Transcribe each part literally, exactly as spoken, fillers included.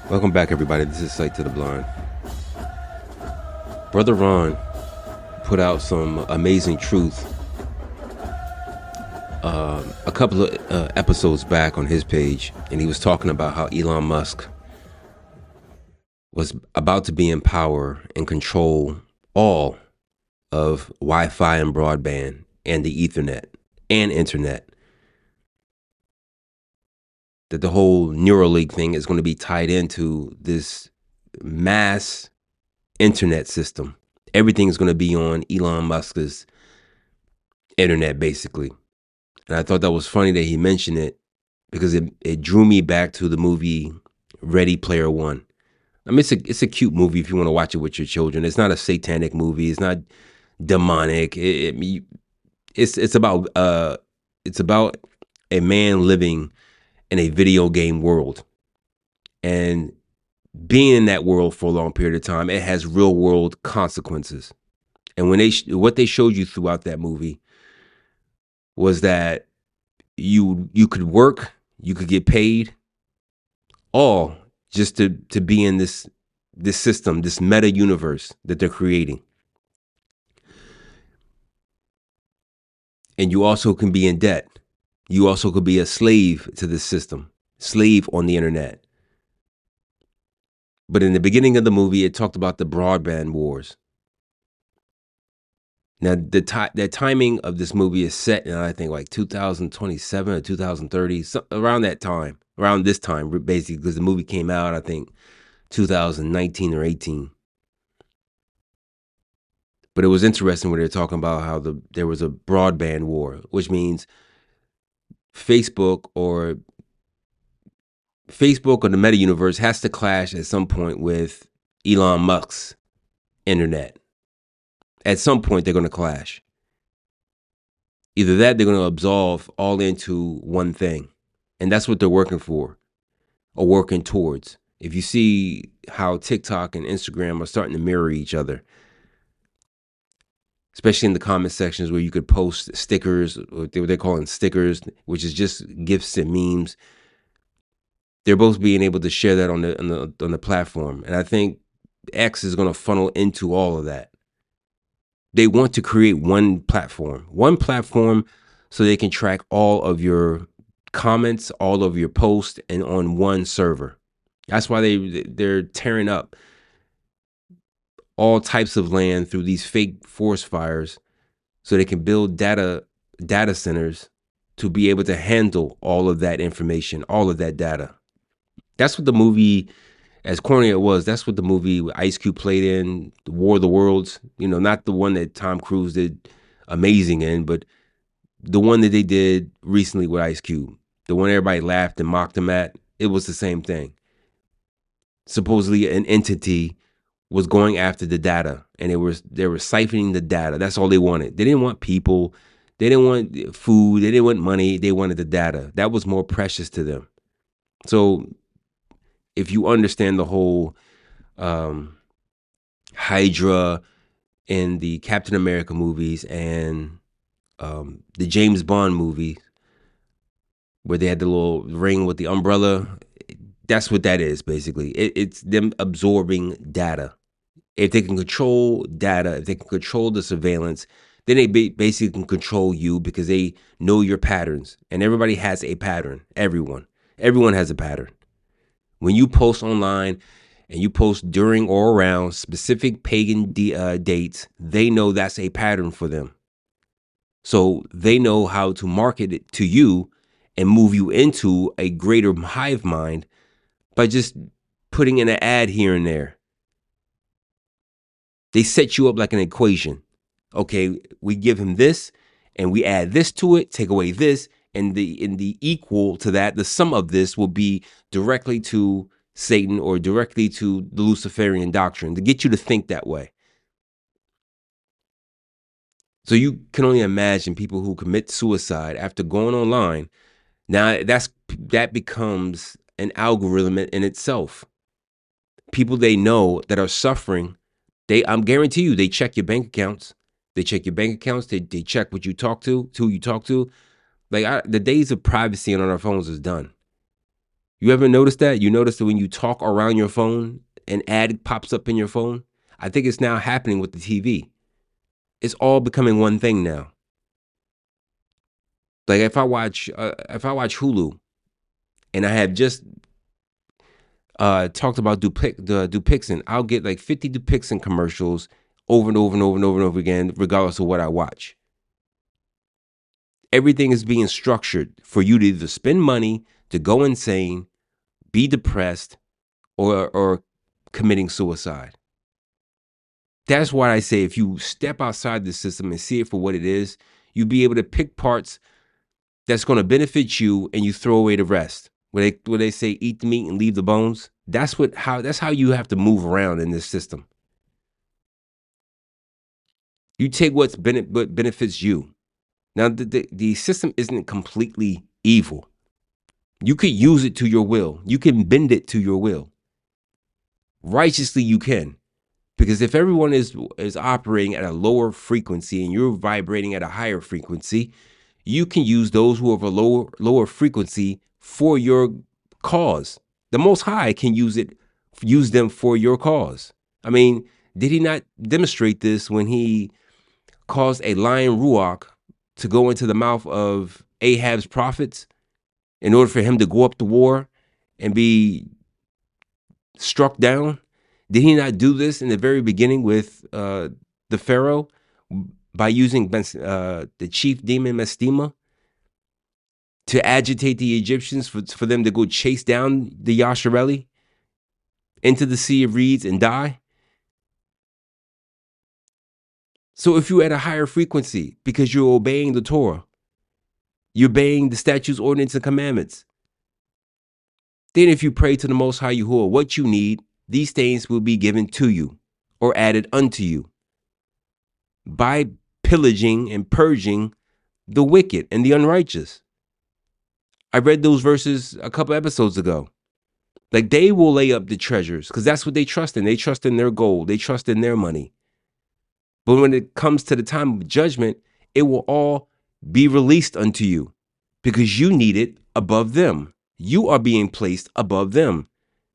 Welcome back, everybody. This is Sight to the Blind. Brother Ron put out some amazing truth uh, a couple of uh, episodes back on his page, and he was talking about how Elon Musk was about to be in power and control all of Wi-Fi and broadband and the Ethernet and internet. That the whole Neuralink thing is going to be tied into this mass internet system. Everything is going to be on Elon Musk's internet, basically. And I thought that was funny that he mentioned it because it, it drew me back to the movie Ready Player One. I mean, it's a it's a cute movie if you want to watch it with your children. It's not a satanic movie. It's not demonic. It, it, it's it's about uh it's about a man living in a video game world, and being in that world for a long period of time, it has real world consequences. And when they what they showed you throughout that movie was that you you could work, you could get paid, all just to to be in this this system, this meta universe that they're creating. And you also can be in debt. You also could be a slave to the system, slave on the internet. But in the beginning of the movie, it talked about the broadband wars. Now, the ti- the timing of this movie is set in, I think, like two thousand twenty-seven or two thousand thirty, so around that time, around this time, basically, because the movie came out, I think, two thousand nineteen or eighteen. But it was interesting when they were talking about how the there was a broadband war, which means Facebook or Facebook or the meta universe has to clash at some point with Elon Musk's internet. At some point, they're going to clash. Either that, they're going to absolve all into one thing. And that's what they're working for or working towards. If you see how TikTok and Instagram are starting to mirror each other, especially in the comment sections where you could post stickers, what they're calling stickers, which is just GIFs and memes. They're both being able to share that on the on the, on the platform. And I think X is going to funnel into all of that. They want to create one platform, one platform so they can track all of your comments, all of your posts, and on one server. That's why they they're tearing up all types of land through these fake forest fires so they can build data data centers to be able to handle all of that information, all of that data. That's what the movie, as corny it was, that's what the movie Ice Cube played in, The War of the Worlds, you know, not the one that Tom Cruise did amazing in, but the one that they did recently with Ice Cube, the one everybody laughed and mocked him at, it was the same thing. Supposedly an entity was going after the data, and they were they were siphoning the data. That's all they wanted. They didn't want people. They didn't want food. They didn't want money. They wanted the data. That was more precious to them. So if you understand the whole um, Hydra in the Captain America movies and um, the James Bond movie, where they had the little ring with the umbrella, that's what that is, basically. It, it's them absorbing data. If they can control data, if they can control the surveillance, then they basically can control you because they know your patterns. And everybody has a pattern. Everyone. Everyone has a pattern. When you post online and you post during or around specific pagan de- uh, dates, they know that's a pattern for them. So they know how to market it to you and move you into a greater hive mind by just putting in an ad here and there. They set you up like an equation. Okay, we give him this and we add this to it, take away this, and the in the equal to that, the sum of this will be directly to Satan or directly to the Luciferian doctrine to get you to think that way. So you can only imagine people who commit suicide after going online. Now that's that becomes an algorithm in itself. People they know that are suffering, they I'm guarantee you they check your bank accounts. They check your bank accounts. They they check what you talk to, who you talk to. Like I, the days of privacy on our phones is done. You ever notice that? You notice that when you talk around your phone, an ad pops up in your phone? I think it's now happening with the T V. It's all becoming one thing now. Like if I watch, uh, if I watch Hulu, and I have just uh, talked about Dupic, the Dupixent, I'll get like fifty Dupixent commercials over and over and over and over and over again, regardless of what I watch. Everything is being structured for you to either spend money, to go insane, be depressed, or or committing suicide. That's why I say if you step outside the system and see it for what it is, you'll be able to pick parts that's going to benefit you, and you throw away the rest. Where they where they say eat the meat and leave the bones. That's what how that's how you have to move around in this system. You take what's bene- what benefits you. Now the, the the system isn't completely evil. You could use it to your will. You can bend it to your will. Righteously you can. Because if everyone is is operating at a lower frequency and you're vibrating at a higher frequency, you can use those who have a lower lower frequency for your cause. The Most High can use it, use them for your cause. I mean, did he not demonstrate this when he caused a lion ruach to go into the mouth of Ahab's prophets in order for him to go up to war and be struck down? Did he not do this in the very beginning with uh, the Pharaoh by using uh, the chief demon Mastema to agitate the Egyptians for, for them to go chase down the Yashareli into the Sea of Reeds and die? So if you're at a higher frequency because you're obeying the Torah, you're obeying the statutes, ordinances, and commandments, then if you pray to the Most High Yahuwah, what you need, these things will be given to you or added unto you by pillaging and purging the wicked and the unrighteous. I read those verses a couple episodes ago. Like they will lay up the treasures because that's what they trust in. They trust in their gold. They trust in their money. But when it comes to the time of judgment, it will all be released unto you because you need it above them. You are being placed above them.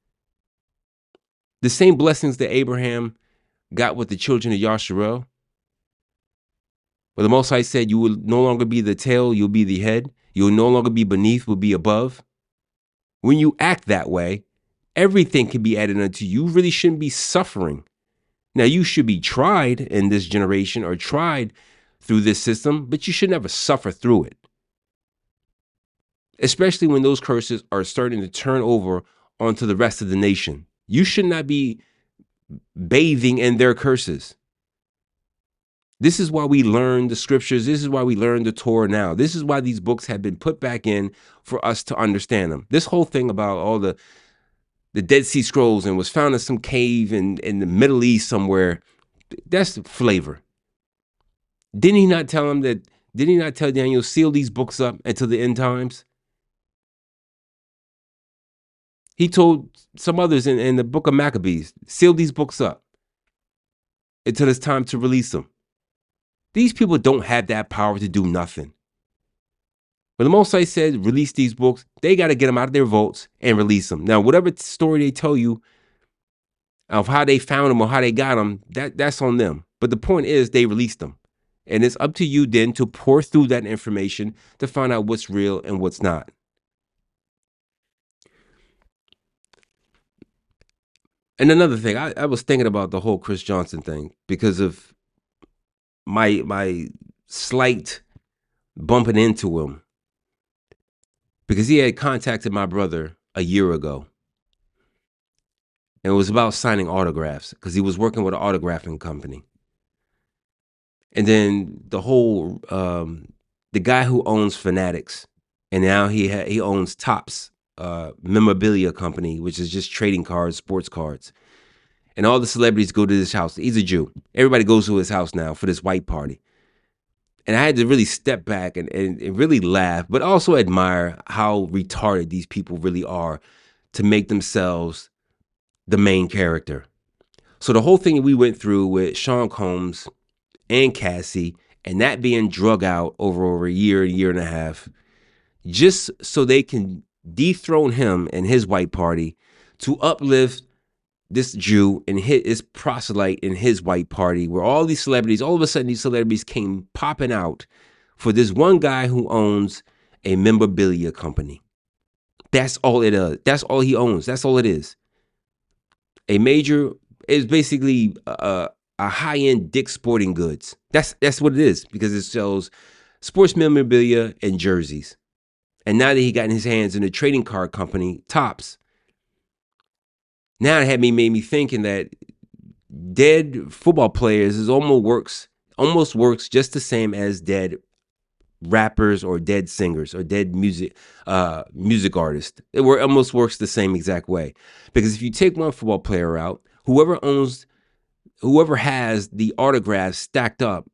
The same blessings that Abraham got with the children of Yasharel, where the Most High said you will no longer be the tail, you'll be the head. You'll no longer be beneath, will be above. When you act that way, everything can be added unto you. You really shouldn't be suffering. Now, you should be tried in this generation or tried through this system, but you should never suffer through it. Especially when those curses are starting to turn over onto the rest of the nation. You should not be bathing in their curses. This is why we learn the scriptures. This is why we learn the Torah now. This is why these books have been put back in for us to understand them. This whole thing about all the the Dead Sea Scrolls and was found in some cave in, in the Middle East somewhere, that's flavor. Didn't he not tell him that, did he not tell Daniel, seal these books up until the end times? He told some others in, in the book of Maccabees, seal these books up until it's time to release them. These people don't have that power to do nothing. When the Most High said release these books, they got to get them out of their vaults and release them. Now, whatever story they tell you of how they found them or how they got them, that, that's on them. But the point is they released them. And it's up to you then to pour through that information to find out what's real and what's not. And another thing, I, I was thinking about the whole Chris Johnson thing because of my my slight bumping into him. Because he had contacted my brother a year ago. And it was about signing autographs because he was working with an autographing company. And then the whole, um, the guy who owns Fanatics, and now he ha- he owns Topps uh, Memorabilia Company, which is just trading cards, sports cards. And all the celebrities go to this house. He's a Jew. Everybody goes to his house now for this white party. And I had to really step back and, and, and really laugh, but also admire how retarded these people really are to make themselves the main character. So the whole thing we went through with Sean Combs and Cassie, and that being drug out over, over a year, a year and a half, just so they can dethrone him and his white party to uplift this Jew and his proselyte in his white party, where all these celebrities, all of a sudden these celebrities came popping out for this one guy who owns a memorabilia company. That's all it is. That's all he owns. That's all it is. A major is basically a, a high-end Dick's Sporting Goods. That's that's what it is, because it sells sports memorabilia and jerseys. And now that he got in his hands in a trading card company, Topps, now it had me made me thinking that dead football players is almost works almost works just the same as dead rappers or dead singers or dead music uh, music artists. It almost works the same exact way, because if you take one football player out, whoever owns, whoever has the autographs stacked up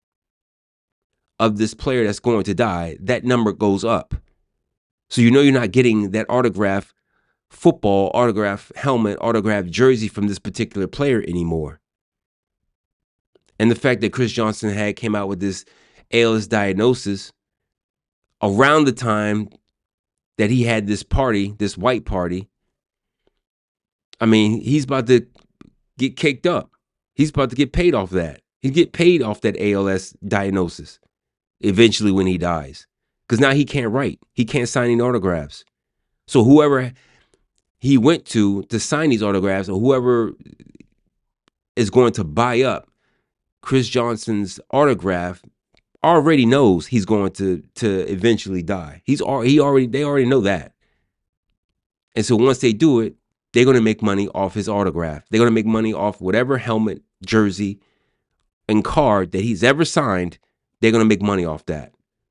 of this player that's going to die, that number goes up. So you know you're not getting that autograph football, autograph helmet, autograph jersey from this particular player anymore. And the fact that Chris Johnson had came out with this A L S diagnosis around the time that he had this party, this white party, I mean, he's about to get caked up. He's about to get paid off that. He'd get paid off that A L S diagnosis eventually when he dies, because now he can't write. He can't sign any autographs. So whoever he went to to sign these autographs, or whoever is going to buy up Chris Johnson's autograph, already knows he's going to to eventually die. He's he already they already know that. And so once they do it, they're going to make money off his autograph. They're going to make money off whatever helmet, jersey, and card that he's ever signed. They're going to make money off that.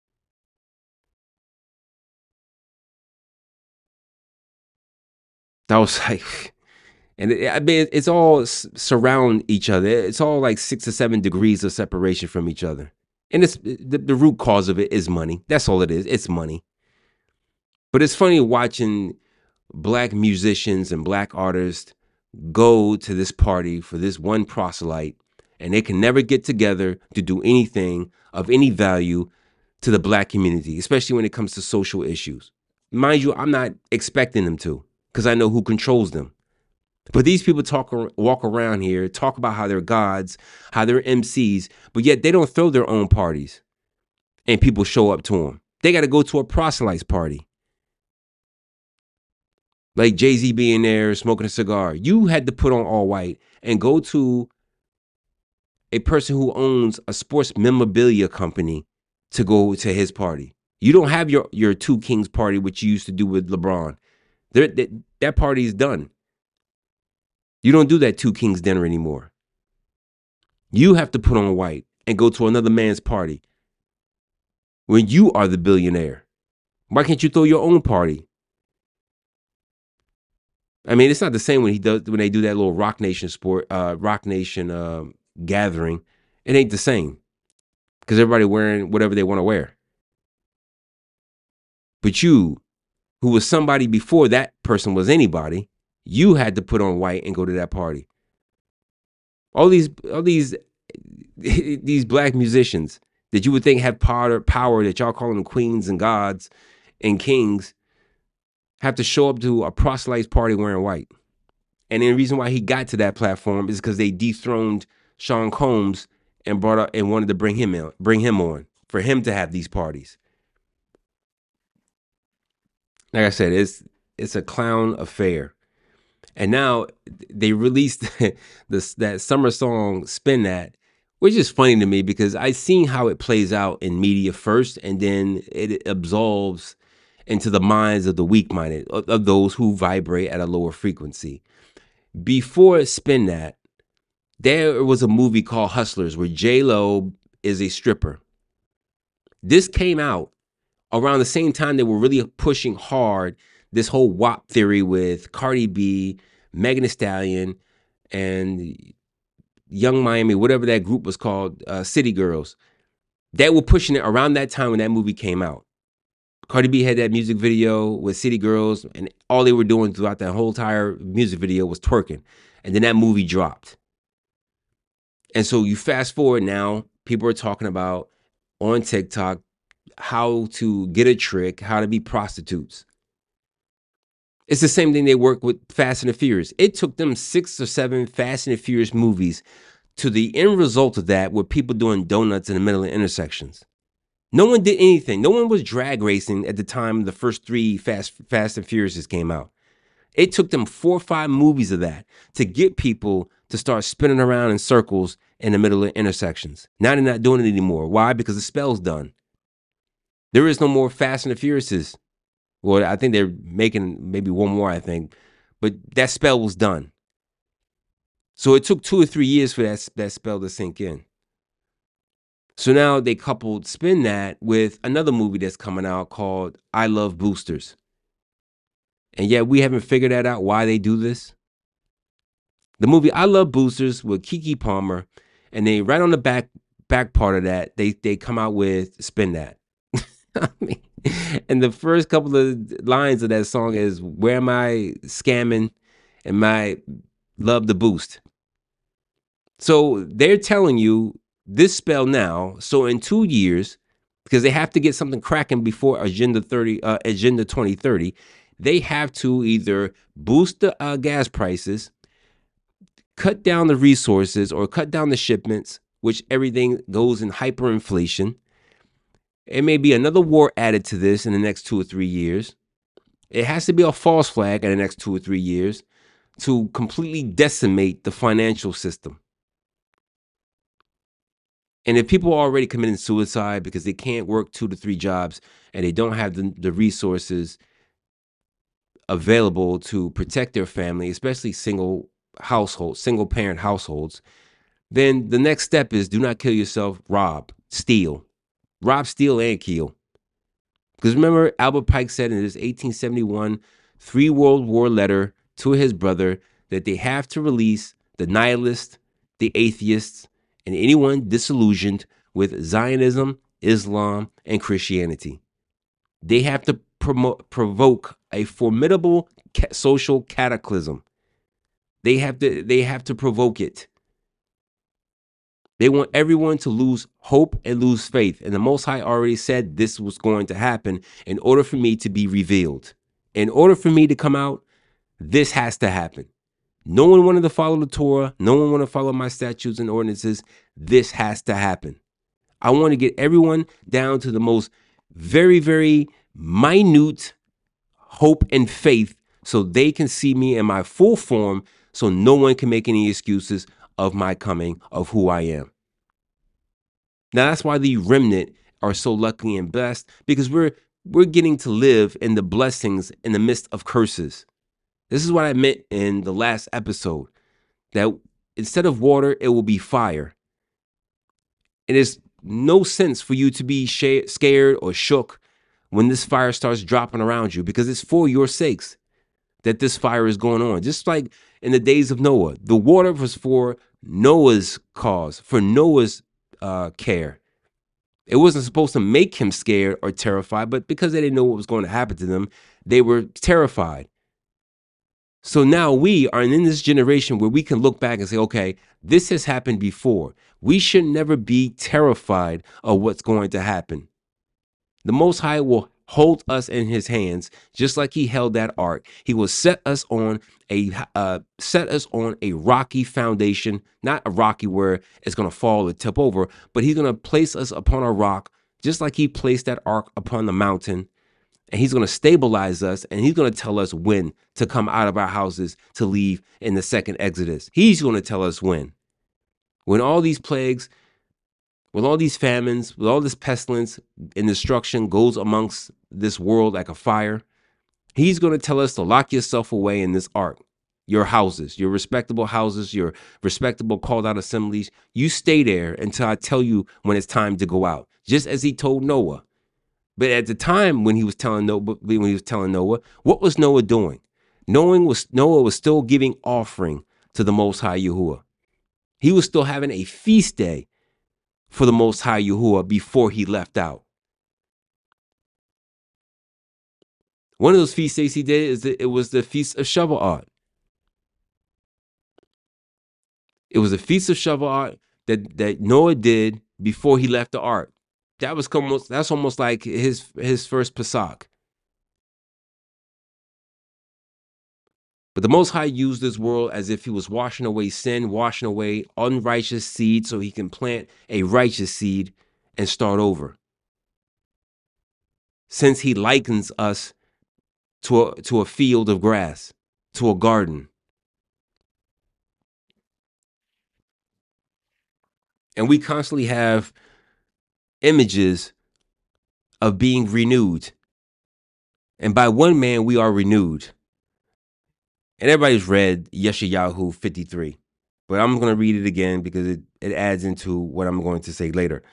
That was like, and it, I mean, it's all surround each other. It's all like six or seven degrees of separation from each other. And it's the, the root cause of it is money. That's all it is. It's money. But it's funny watching black musicians and black artists go to this party for this one proselyte, and they can never get together to do anything of any value to the black community, especially when it comes to social issues. Mind you, I'm not expecting them to, because I know who controls them. But these people talk, walk around here, talk about how they're gods, how they're M Cs, but yet they don't throw their own parties and people show up to them. They got to go to a proselyte's party. Like Jay-Z being there, smoking a cigar. You had to put on all white and go to a person who owns a sports memorabilia company to go to his party. You don't have your, your Two Kings party, which you used to do with LeBron. That, that party is done. You don't do that Two Kings dinner anymore. You have to put on white and go to another man's party when you are the billionaire. Why can't you throw your own party? I mean, it's not the same when he does when they do that little Rock Nation sport, uh, Rock Nation uh, gathering. It ain't the same, because everybody wearing whatever they want to wear. But you, who was somebody before that person was anybody, you had to put on white and go to that party. All these, all these, these black musicians that you would think have power, power that y'all call them queens and gods and kings, have to show up to a proselyte's party wearing white. And the reason why he got to that platform is because they dethroned Sean Combs and brought up and wanted to bring him in, bring him on for him to have these parties. Like I said, it's it's a clown affair. And now they released this that summer song "Spin That," which is funny to me because I've seen how it plays out in media first, and then it absolves into the minds of the weak-minded, of, of those who vibrate at a lower frequency. Before "Spin That," there was a movie called Hustlers where J-Lo is a stripper. This came out around the same time they were really pushing hard this whole W A P theory with Cardi B, Megan Thee Stallion, and Young Miami, whatever that group was called, uh, City Girls. They were pushing it around that time when that movie came out. Cardi B had that music video with City Girls, and all they were doing throughout that whole entire music video was twerking. And then that movie dropped. And so you fast forward now, people are talking about on TikTok how to get a trick, how to be prostitutes. It's the same thing they work with Fast and the Furious. It took them six or seven Fast and the Furious movies to the end result of that with people doing donuts in the middle of intersections. No one did anything. No one was drag racing at the time the first three Fast Fast and Furious came out. It took them four or five movies of that to get people to start spinning around in circles in the middle of intersections. Now they're not doing it anymore. Why? Because the spell's done. There is no more Fast and the Furiouses. Well, I think they're making maybe one more, I think. But that spell was done. So it took two or three years for that, that spell to sink in. So now they coupled spin that with another movie that's coming out called I Love Boosters. And yet we haven't figured that out, why they do this. The movie I Love Boosters with Keke Palmer, and they right on the back back part of that, they they come out with Spin That. I mean, and the first couple of lines of that song is, where am I scamming and my love the boost? So they're telling you this spell now, so in two years, because they have to get something cracking before Agenda thirty, uh, Agenda twenty thirty, they have to either boost the uh, gas prices, cut down the resources, or cut down the shipments, which everything goes in hyperinflation. It may be another war added to this in the next two or three years. It has to be a false flag in the next two or three years to completely decimate the financial system. And if people are already committing suicide because they can't work two to three jobs and they don't have the, the resources available to protect their family, especially single households, single parent households, then the next step is do not kill yourself, rob, steal. Rob, steal, and kill. Because remember, Albert Pike said in his eighteen seventy-one three World War letter to his brother that they have to release the nihilists, the atheists, and anyone disillusioned with Zionism, Islam, and Christianity. They have to promote, provoke a formidable ca- social cataclysm. They have to, they have to provoke it. They want everyone to lose hope and lose faith. And the Most High already said this was going to happen in order for me to be revealed. In order for me to come out, this has to happen. No one wanted to follow the Torah. No one wanted to follow my statutes and ordinances. This has to happen. I want to get everyone down to the most very, very minute hope and faith so they can see me in my full form, so no one can make any excuses of my coming, of who I am. Now that's why the remnant are so lucky and blessed, because we're we're getting to live in the blessings in the midst of curses. This is what I meant in the last episode, that instead of water, it will be fire. It is no sense for you to be sh- scared or shook when this fire starts dropping around you, because it's for your sakes that this fire is going on. Just like in the days of Noah, the water was for Noah's cause, for Noah's uh, care. It wasn't supposed to make him scared or terrified, but because they didn't know what was going to happen to them, they were terrified. So now we are in this generation where we can look back and say, okay, this has happened before. We should never be terrified of what's going to happen. The Most High will hold us in his hands, just like he held that ark. He will set us on a uh, set us on a rocky foundation, not a rocky where it's going to fall or tip over, but he's going to place us upon a rock, just like he placed that ark upon the mountain. And he's going to stabilize us, and he's going to tell us when to come out of our houses to leave in the second Exodus. He's going to tell us when. When all these plagues, with all these famines, with all this pestilence and destruction goes amongst this world like a fire, he's going to tell us to lock yourself away in this ark. Your houses, your respectable houses, your respectable called out assemblies, you stay there until I tell you when it's time to go out. Just as he told Noah. But at the time when he was telling Noah, when he was telling Noah, what was Noah doing? Noah was Noah was still giving offering to the Most High Yahuwah. He was still having a feast day for the Most High Yahuwah before he left out. One of those feast days he did is that it was the Feast of Shavuot. It was the Feast of Shavuot that, that Noah did before he left the ark. That was almost that's almost like his his first Pesach. But the Most High used this world as if he was washing away sin, washing away unrighteous seed so he can plant a righteous seed and start over. Since he likens us to a, to a field of grass, to a garden. And we constantly have images of being renewed. And by one man, we are renewed. And everybody's read Yeshayahu fifty-three. But I'm going to read it again because it, it adds into what I'm going to say later.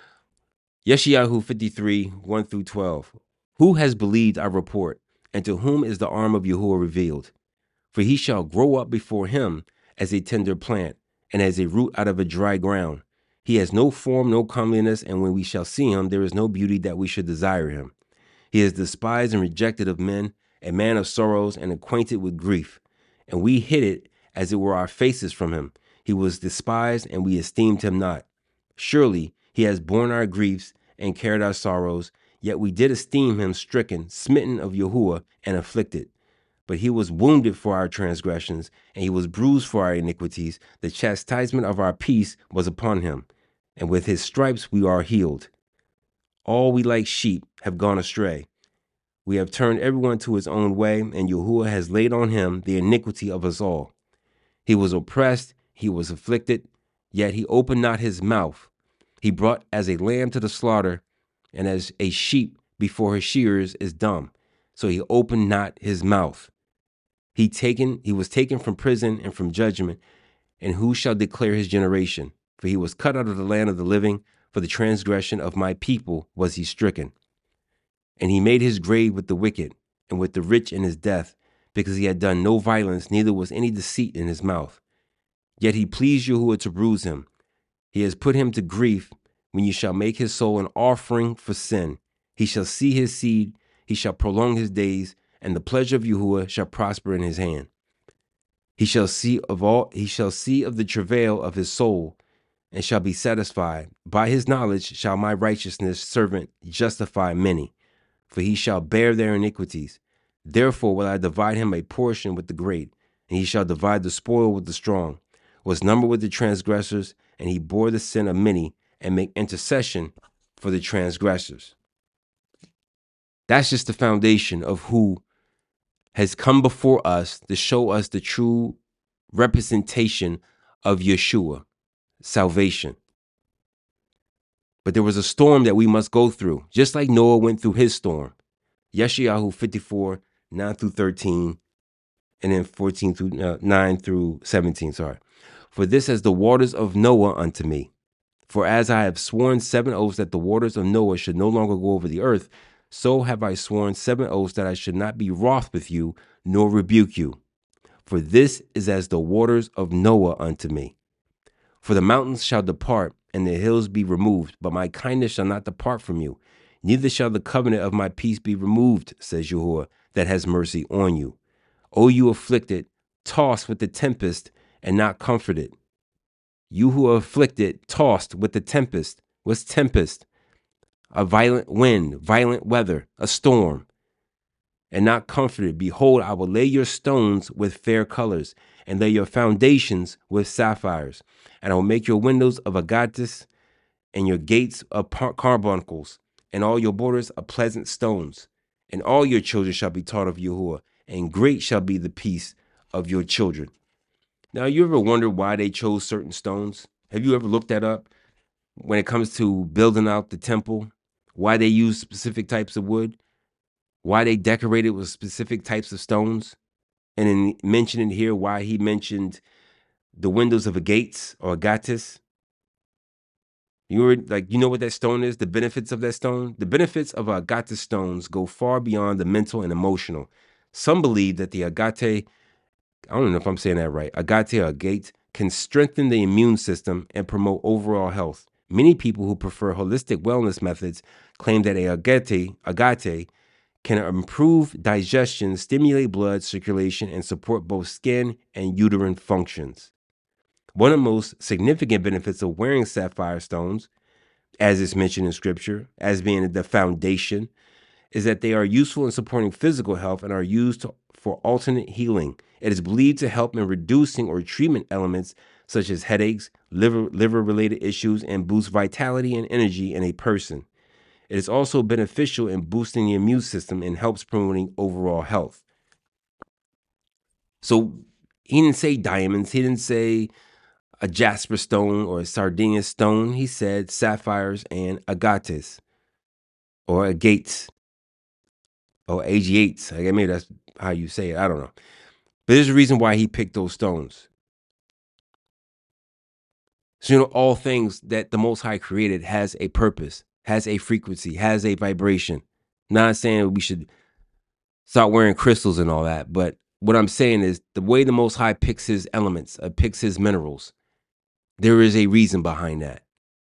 Yeshayahu fifty-three, one through twelve. Who has believed our report, and to whom is the arm of Yahuwah revealed? For he shall grow up before him as a tender plant, and as a root out of a dry ground. He has no form, no comeliness, and when we shall see him, there is no beauty that we should desire him. He is despised and rejected of men, a man of sorrows and acquainted with grief. And we hid it as it were our faces from him. He was despised, and we esteemed him not. Surely he has borne our griefs and carried our sorrows, yet we did esteem him stricken, smitten of Yahuwah, and afflicted. But he was wounded for our transgressions, and he was bruised for our iniquities. The chastisement of our peace was upon him, and with his stripes we are healed. All we like sheep have gone astray. We have turned everyone to his own way, and Yahuwah has laid on him the iniquity of us all. He was oppressed, he was afflicted, yet he opened not his mouth. He brought as a lamb to the slaughter, and as a sheep before his shearers is dumb. So he opened not his mouth. He taken, he was taken from prison and from judgment, and who shall declare his generation? For he was cut out of the land of the living, for the transgression of my people was he stricken. And he made his grave with the wicked, and with the rich in his death, because he had done no violence, neither was any deceit in his mouth. Yet he pleased Yahuwah to bruise him. He has put him to grief, when you shall make his soul an offering for sin. He shall see his seed, he shall prolong his days, and the pleasure of Yahuwah shall prosper in his hand. He shall see of all he shall see of the travail of his soul, and shall be satisfied. By his knowledge shall my righteousness servant justify many, for he shall bear their iniquities. Therefore will I divide him a portion with the great, and he shall divide the spoil with the strong. Was numbered with the transgressors, and he bore the sin of many, and make intercession for the transgressors. That's just the foundation of who has come before us to show us the true representation of Yeshua, salvation. But there was a storm that we must go through, just like Noah went through his storm. Yeshayahu fifty-four, nine through thirteen, and then fourteen through uh, nine through seventeen, sorry. For this as the waters of Noah unto me. For as I have sworn seven oaths that the waters of Noah should no longer go over the earth, so have I sworn seven oaths that I should not be wroth with you, nor rebuke you. For this is as the waters of Noah unto me. For the mountains shall depart, and the hills be removed, but my kindness shall not depart from you. Neither shall the covenant of my peace be removed, says Yahuwah, that has mercy on you. O you afflicted, tossed with the tempest, and not comforted. You who are afflicted, tossed with the tempest. What's tempest? A violent wind, violent weather, a storm, and not comforted. Behold, I will lay your stones with fair colors, and lay your foundations with sapphires. And I will make your windows of agates, and your gates of carbuncles, and all your borders of pleasant stones. And all your children shall be taught of Yahuwah, and great shall be the peace of your children. Now, you ever wonder why they chose certain stones? Have you ever looked that up? When it comes to building out the temple, why they use specific types of wood, why they decorated with specific types of stones, and in mentioning here why he mentioned the windows of a gates or agates. You were like, you know what that stone is? The benefits of that stone? The benefits of agate stones go far beyond the mental and emotional. Some believe that the agate, I don't know if I'm saying that right, agate or agate, can strengthen the immune system and promote overall health. Many people who prefer holistic wellness methods claim that a agate, agate can improve digestion, stimulate blood circulation, and support both skin and uterine functions. One of the most significant benefits of wearing sapphire stones, as is mentioned in scripture, as being the foundation, is that they are useful in supporting physical health and are used to, for alternate healing. It is believed to help in reducing or treatment elements such as headaches, liver liver related issues, and boost vitality and energy in a person. It is also beneficial in boosting the immune system and helps promoting overall health. So he didn't say diamonds. He didn't say a jasper stone or a sardinian stone. He said sapphires and agates or agates or agates. I guess maybe that's how you say it. I don't know. But there's a reason why he picked those stones. So, you know, all things that the Most High created has a purpose, has a frequency, has a vibration. Not saying we should start wearing crystals and all that, but what I'm saying is the way the Most High picks his elements, uh, picks his minerals, there is a reason behind that.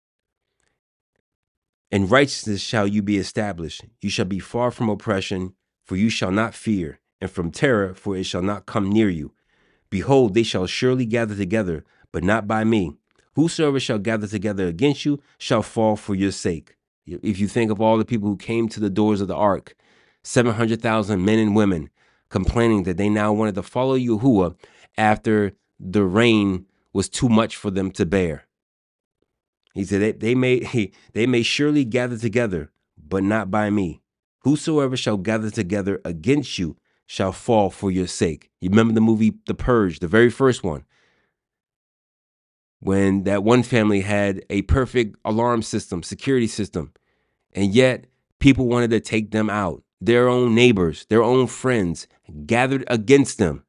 In righteousness shall you be established. You shall be far from oppression, for you shall not fear, and from terror, for it shall not come near you. Behold, they shall surely gather together, but not by me. Whosoever shall gather together against you shall fall for your sake. If you think of all the people who came to the doors of the ark, seven hundred thousand men and women complaining that they now wanted to follow Yahuwah after the rain was too much for them to bear. He said, they, they, may, they may surely gather together, but not by me. Whosoever shall gather together against you shall fall for your sake. You remember the movie The Purge, the very first one, when that one family had a perfect alarm system, security system, and yet people wanted to take them out. Their own neighbors, their own friends gathered against them.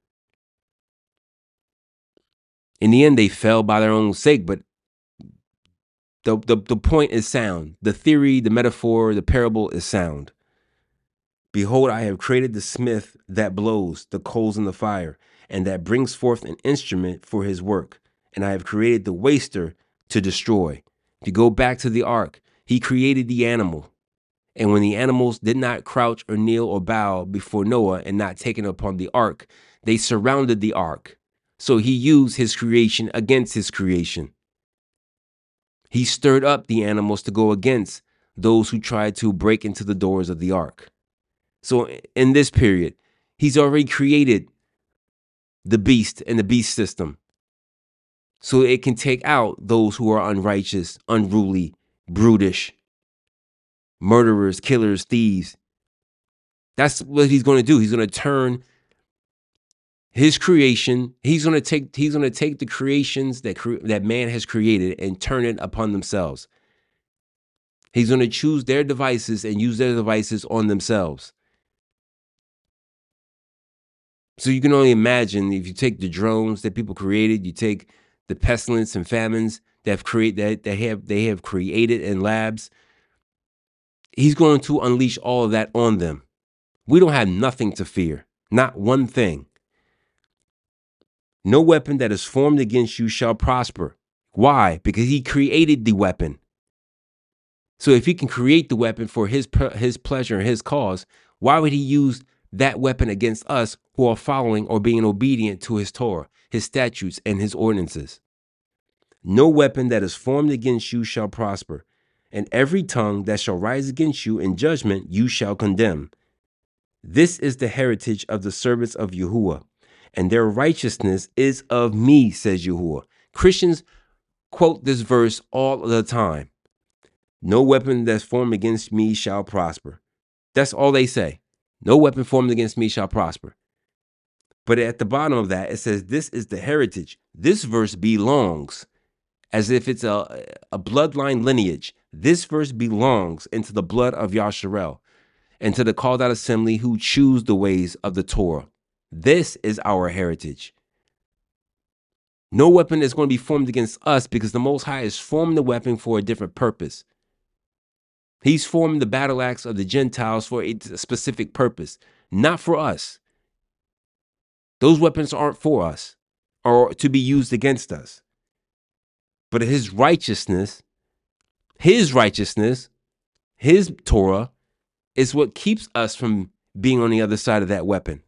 In the end, they fell by their own sake, but the, the, the point is sound. The theory, the metaphor, the parable is sound. Behold, I have created the smith that blows the coals in the fire, and that brings forth an instrument for his work. And I have created the waster to destroy. If you go back to the ark, he created the animal. And when the animals did not crouch or kneel or bow before Noah and not taken upon the ark, they surrounded the ark. So he used his creation against his creation. He stirred up the animals to go against those who tried to break into the doors of the ark. So in this period, he's already created the beast and the beast system, so it can take out those who are unrighteous, unruly, brutish, murderers, killers, thieves. That's what he's going to do. He's going to turn his creation. He's going to take. He's going to take the creations that cre- that man has created and turn it upon themselves. He's going to choose their devices and use their devices on themselves. So you can only imagine, if you take the drones that people created, you take the pestilence and famines that have create that they have they have created in labs. He's going to unleash all of that on them. We don't have nothing to fear, not one thing. No weapon that is formed against you shall prosper. Why? Because he created the weapon. So if he can create the weapon for his his pleasure and his cause, why would he use that weapon against us who are following or being obedient to his Torah, his statutes, and his ordinances? No weapon that is formed against you shall prosper, and every tongue that shall rise against you in judgment you shall condemn. This is the heritage of the servants of Yahuwah, and their righteousness is of me, says Yahuwah. Christians quote this verse all the time. No weapon that's formed against me shall prosper. That's all they say. No weapon formed against me shall prosper. But at the bottom of that, it says, this is the heritage. This verse belongs, as if it's a, a bloodline lineage. This verse belongs into the blood of Yasharel and to the called out assembly who choose the ways of the Torah. This is our heritage. No weapon is going to be formed against us, because the Most High has formed the weapon for a different purpose. He's formed the battle axe of the Gentiles for a specific purpose, not for us. Those weapons aren't for us or to be used against us. But his righteousness, his righteousness, his Torah is what keeps us from being on the other side of that weapon.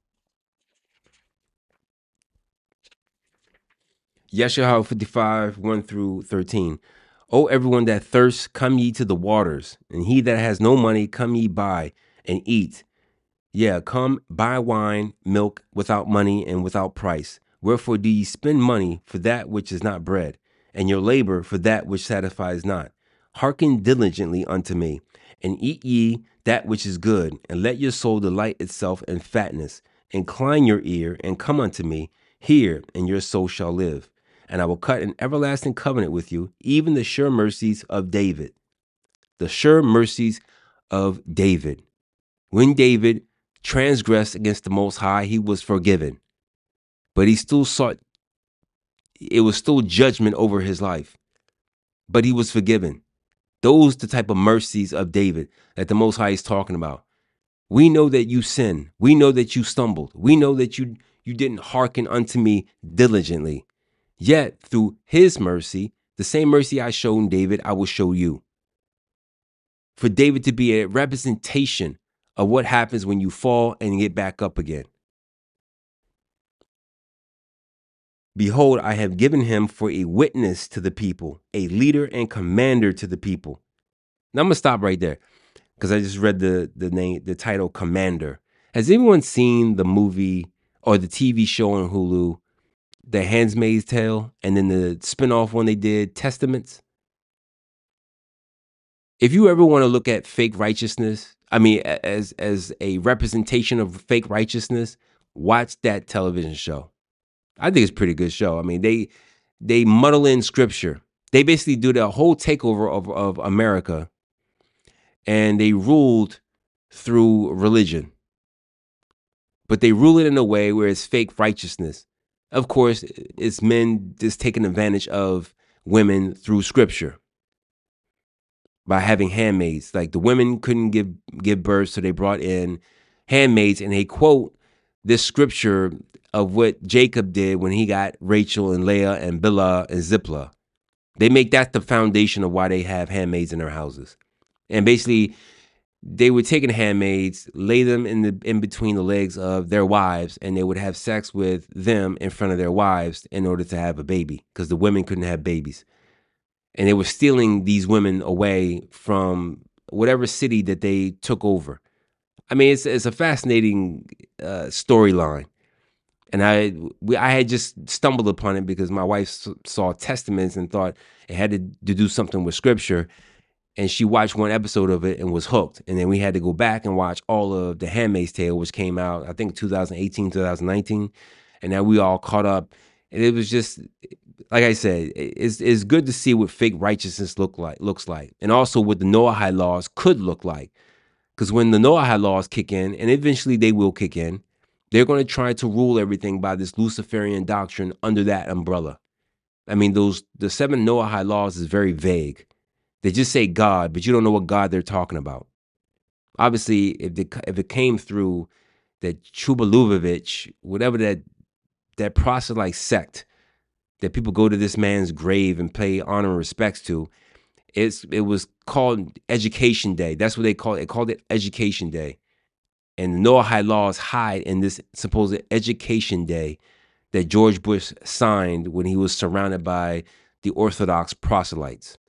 Yeshayahu fifty-five, one through thirteen. O everyone that thirsts, come ye to the waters, and he that has no money, come ye buy and eat. Yeah, come buy wine, milk without money and without price. Wherefore do ye spend money for that which is not bread, and your labor for that which satisfies not? Hearken diligently unto me, and eat ye that which is good, and let your soul delight itself in fatness. Incline your ear, and come unto me. Hear, and your soul shall live. And I will cut an everlasting covenant with you, even the sure mercies of David. The sure mercies of David. When David transgressed against the Most High, he was forgiven. But he still sought, it was still judgment over his life. But he was forgiven. Those the type of mercies of David that the Most High is talking about. We know that you sinned. We know that you stumbled. We know that you, you didn't hearken unto me diligently. Yet through his mercy, the same mercy I showed David, I will show you. For David to be a representation of what happens when you fall and get back up again. Behold, I have given him for a witness to the people, a leader and commander to the people. Now I'm gonna stop right there because I just read the the name, the title, Commander. Has anyone seen the movie or the T V show on Hulu, The Handmaid's Tale, and then the spinoff one they did, Testaments? If you ever want to look at fake righteousness, I mean, as as a representation of fake righteousness, watch that television show. I think it's a pretty good show. I mean, they they muddle in scripture. They basically do the whole takeover of, of America, and they ruled through religion. But they rule it in a way where it's fake righteousness. Of course, it's men just taking advantage of women through scripture by having handmaids. Like the women couldn't give give birth, so they brought in handmaids, and they quote this scripture of what Jacob did when he got Rachel and Leah and Bilhah and Zilpah. They make that the foundation of why they have handmaids in their houses. And basically, they would take in handmaids, lay them in the in between the legs of their wives, and they would have sex with them in front of their wives in order to have a baby, because the women couldn't have babies. And they were stealing these women away from whatever city that they took over. I mean, it's it's a fascinating uh, storyline. And I we, I had just stumbled upon it because my wife saw Testaments and thought it had to, to do something with scripture. And she watched one episode of it and was hooked. And then we had to go back and watch all of The Handmaid's Tale, which came out, I think, two thousand eighteen, two thousand nineteen. And now we all caught up. And it was just, like I said, it's, it's good to see what fake righteousness look like, looks like. And also what the Noahide laws could look like. Because when the Noahide laws kick in, and eventually they will kick in, they're going to try to rule everything by this Luciferian doctrine under that umbrella. I mean, those the seven Noahide laws is very vague. They just say God, but you don't know what God they're talking about. Obviously, if, they, if it came through that Chuba Lubavitch, whatever that that proselyte sect that people go to this man's grave and pay honor and respects to, it's it was called Education Day. That's what they call it. They called it Education Day. And the Noahide laws hide in this supposed Education Day that George Bush signed when he was surrounded by the Orthodox proselytes.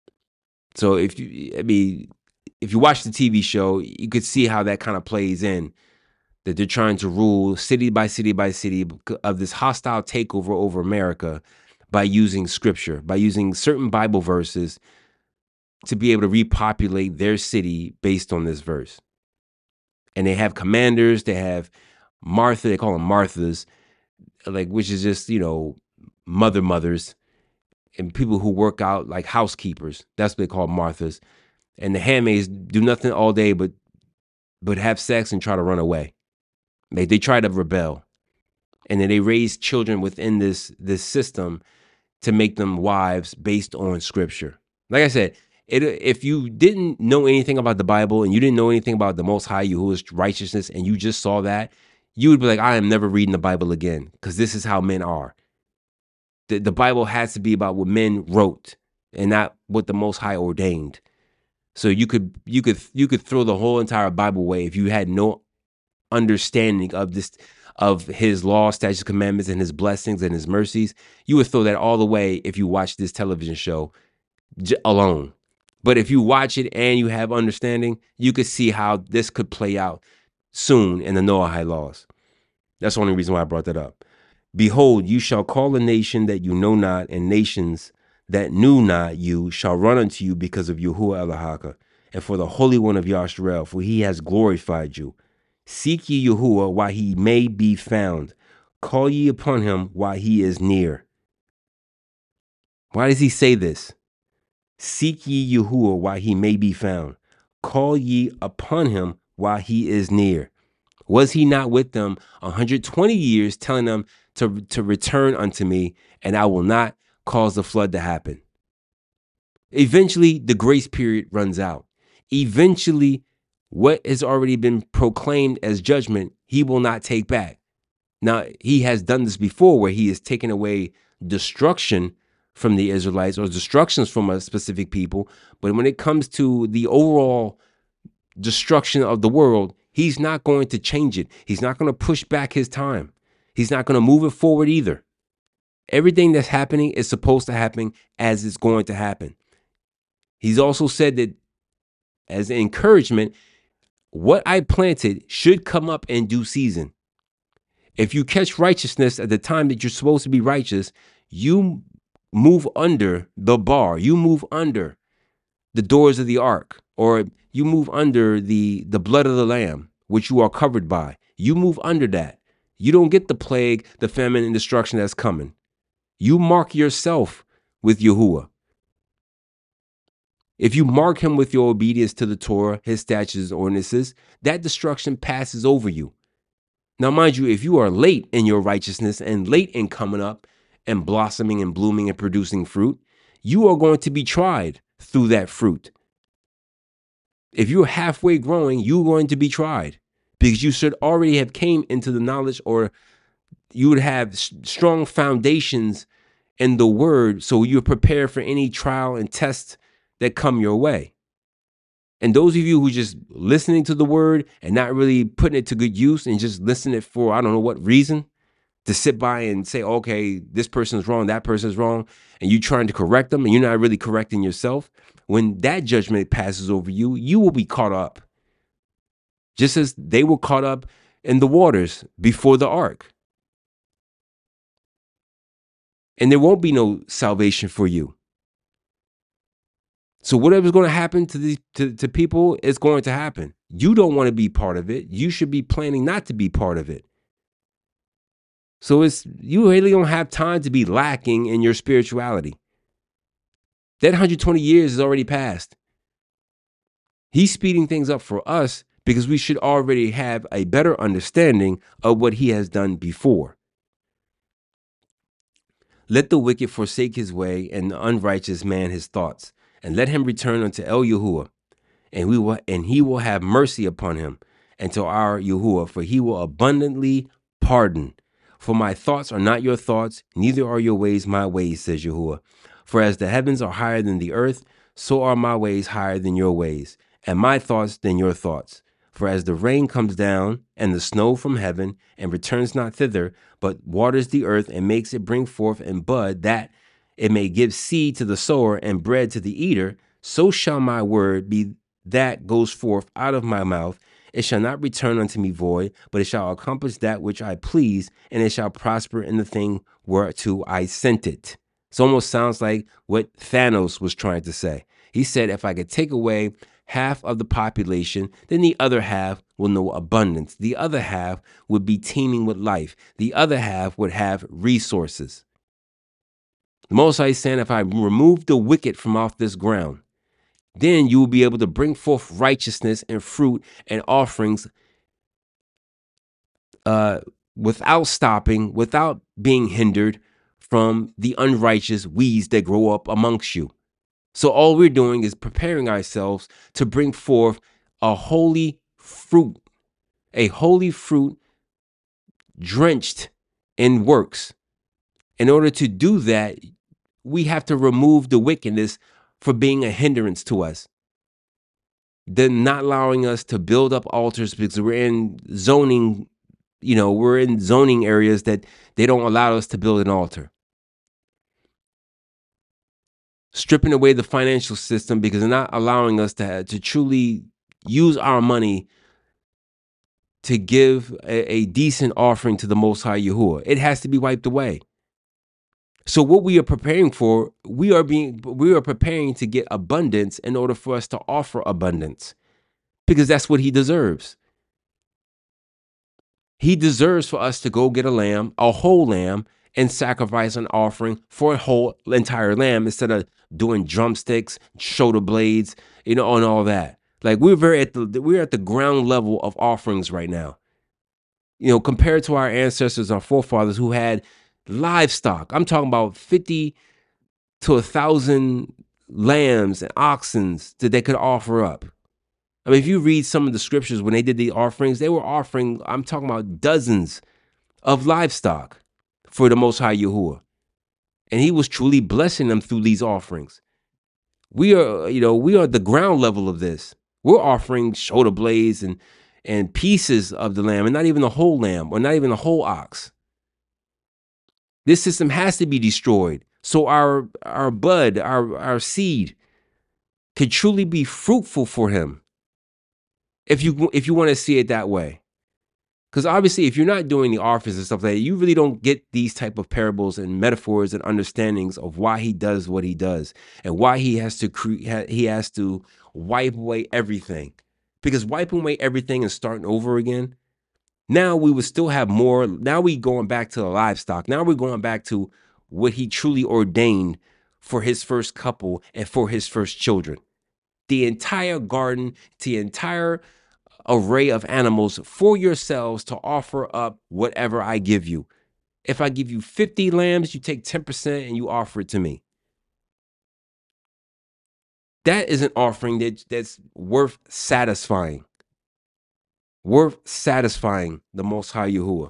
So if you, I mean, if you watch the T V show, you could see how that kind of plays in, that they're trying to rule city by city by city of this hostile takeover over America by using scripture, by using certain Bible verses to be able to repopulate their city based on this verse. And they have commanders, they have Martha, they call them Marthas, like, which is just, you know, mother mothers, and people who work out like housekeepers. That's what they call Marthas. And the handmaids do nothing all day but but have sex and try to run away. They they try to rebel. And then they raise children within this this system to make them wives based on scripture. Like I said, it, if you didn't know anything about the Bible and you didn't know anything about the Most High, Yahuwah's righteousness, and you just saw that, you would be like, I am never reading the Bible again, because this is how men are. The, the Bible has to be about what men wrote and not what the Most High ordained. So you could you could you could throw the whole entire Bible away if you had no understanding of this, of his law, statutes, commandments, and his blessings and his mercies. You would throw that all away if you watch this television show j- alone. But if you watch it and you have understanding, you could see how this could play out soon in the Noahide laws. That's the only reason why I brought that up. Behold, you shall call a nation that you know not, and nations that knew not you shall run unto you because of Yahuwah Elohaka, and for the Holy One of Yashrael, for he has glorified you. Seek ye Yahuwah while he may be found. Call ye upon him while he is near. Why does he say this? Seek ye Yahuwah while he may be found. Call ye upon him while he is near. Was he not with them one hundred twenty years, telling them to, to return unto me, and I will not cause the flood to happen? Eventually, the grace period runs out. Eventually, what has already been proclaimed as judgment, he will not take back. Now, he has done this before where he has taken away destruction from the Israelites or destructions from a specific people. But when it comes to the overall destruction of the world, he's not going to change it. He's not going to push back his time. He's not going to move it forward either. Everything that's happening is supposed to happen as it's going to happen. He's also said that as an encouragement, what I planted should come up in due season. If you catch righteousness at the time that you're supposed to be righteous, you move under the bar. You move under the doors of the ark, or you move under the, the blood of the lamb, which you are covered by. You move under that. You don't get the plague, the famine, and destruction that's coming. You mark yourself with Yahuwah. If you mark him with your obedience to the Torah, his statutes and ordinances, that destruction passes over you. Now, mind you, if you are late in your righteousness and late in coming up and blossoming and blooming and producing fruit, you are going to be tried through that fruit. If you're halfway growing, you're going to be tried because you should already have came into the knowledge, or you would have strong foundations in the word, so you're prepared for any trial and test that come your way. And those of you who just listening to the word and not really putting it to good use and just listening it for I don't know what reason, to sit by and say, okay, this person's wrong, that person's wrong, and you trying to correct them and you're not really correcting yourself, when that judgment passes over you, you will be caught up. Just as they were caught up in the waters before the ark. And there won't be no salvation for you. So whatever's going to happen to these to, to people is going to happen. You don't want to be part of it. You should be planning not to be part of it. So it's you really don't have time to be lacking in your spirituality. That one hundred twenty years is already passed. He's speeding things up for us because we should already have a better understanding of what he has done before. Let the wicked forsake his way, and the unrighteous man his thoughts, and let him return unto El Yahuwah, and we will, and he will have mercy upon him, and to our Yahuwah, for he will abundantly pardon. For my thoughts are not your thoughts, neither are your ways my ways, says Yahuwah. For as the heavens are higher than the earth, so are my ways higher than your ways, and my thoughts than your thoughts. For as the rain comes down and the snow from heaven, and returns not thither, but waters the earth and makes it bring forth and bud, that it may give seed to the sower and bread to the eater, so shall my word be that goes forth out of my mouth. It shall not return unto me void, but it shall accomplish that which I please, and it shall prosper in the thing whereto I sent it. It almost sounds like what Thanos was trying to say. He said, if I could take away half of the population, then the other half will know abundance. The other half would be teeming with life. The other half would have resources. The Most High is saying, if I remove the wicked from off this ground, then you will be able to bring forth righteousness and fruit and offerings uh, without stopping, without being hindered from the unrighteous weeds that grow up amongst you. So all we're doing is preparing ourselves to bring forth a holy fruit, a holy fruit drenched in works. In order to do that, we have to remove the wickedness for being a hindrance to us. Then not allowing us to build up altars because we're in zoning, you know, we're in zoning areas that they don't allow us to build an altar. Stripping away the financial system because they're not allowing us to, to truly use our money to give a, a decent offering to the Most High Yahuwah. It has to be wiped away. So what we are preparing for, we are being, we are preparing to get abundance in order for us to offer abundance, because that's what he deserves. He deserves for us to go get a lamb, a whole lamb, and sacrifice an offering for a whole entire lamb instead of doing drumsticks, shoulder blades, you know, and all that. Like we're very at the we're at the ground level of offerings right now. You know, compared to our ancestors, our forefathers who had livestock. I'm talking about fifty to a thousand lambs and oxen that they could offer up. I mean, if you read some of the scriptures when they did the offerings, they were offering, I'm talking about dozens of livestock for the Most High Yahuwah. And he was truly blessing them through these offerings. We are, you know, we are at the ground level of this. We're offering shoulder blades and, and pieces of the lamb, and not even the whole lamb, or not even the whole ox. This system has to be destroyed so our, our bud, our, our seed could truly be fruitful for him. If you if you want to see it that way. Because obviously, if you're not doing the offerings and stuff like that, you really don't get these type of parables and metaphors and understandings of why he does what he does and why he has to cre- he has to wipe away everything. Because wiping away everything and starting over again, now we would still have more. Now we going back to the livestock. Now we're going back to what he truly ordained for his first couple and for his first children. The entire garden, the entire array of animals for yourselves to offer up whatever I give you. If I give you fifty lambs, you take ten percent and you offer it to me. That is an offering that, that's worth satisfying. Worth satisfying the Most High Yahuwah.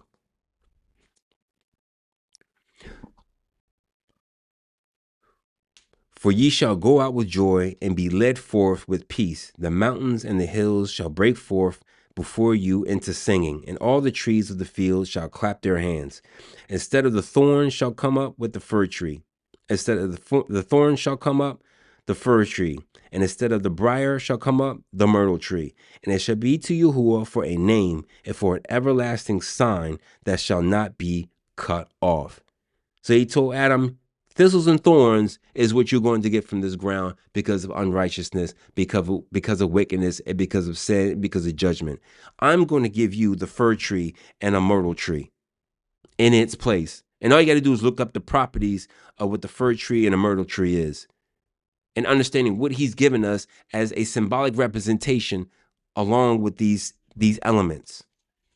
For ye shall go out with joy and be led forth with peace. The mountains and the hills shall break forth before you into singing, and all the trees of the field shall clap their hands. Instead of the thorn shall come up with the fir tree. Instead of the, the thorn shall come up the fir tree. And instead of the briar shall come up the myrtle tree. And it shall be to Yahuwah for a name and for an everlasting sign that shall not be cut off. So he told Adam, thistles and thorns is what you're going to get from this ground because of unrighteousness, because of, because of wickedness, and because of sin, because of judgment. I'm going to give you the fir tree and a myrtle tree in its place. And all you got to do is look up the properties of what the fir tree and a myrtle tree is, and understanding what he's given us as a symbolic representation along with these, these elements.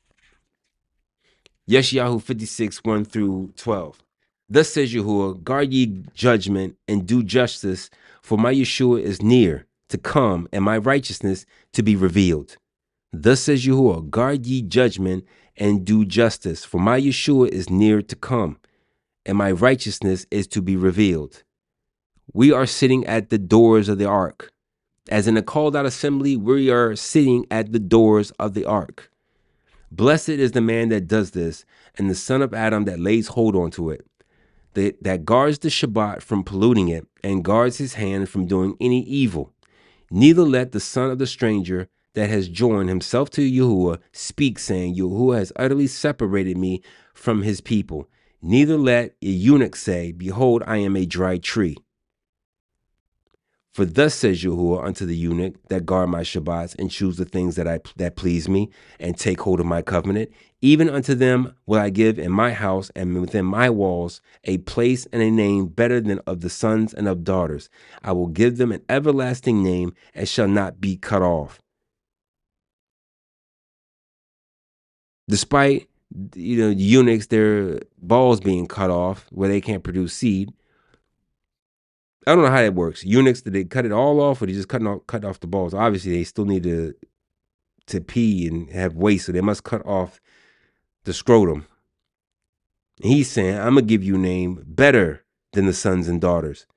Yeshayahu fifty-six, one through twelve. Thus says Yahuwah, guard ye judgment and do justice, for my Yeshua is near to come, and my righteousness to be revealed. Thus says Yahuwah, guard ye judgment and do justice, for my Yeshua is near to come, and my righteousness is to be revealed. We are sitting at the doors of the ark. As in a called out assembly, we are sitting at the doors of the ark. Blessed is the man that does this, and the son of Adam that lays hold on to it, that, that guards the Shabbat from polluting it, and guards his hand from doing any evil. Neither let the son of the stranger that has joined himself to Yahuwah speak, saying, Yahuwah has utterly separated me from his people. Neither let a eunuch say, behold, I am a dry tree. For thus says Yahuwah unto the eunuch that guard my Shabbats and choose the things that I that please me and take hold of my covenant, even unto them will I give in my house and within my walls a place and a name better than of the sons and of daughters. I will give them an everlasting name and shall not be cut off. Despite, you know, eunuchs, their balls being cut off where they can't produce seed. I don't know how that works. Eunuchs, did they cut it all off, or they just cutting off, cut off the balls? Obviously, they still need to to pee and have waste, so they must cut off the scrotum. And he's saying, I'm gonna give you a name better than the sons and daughters.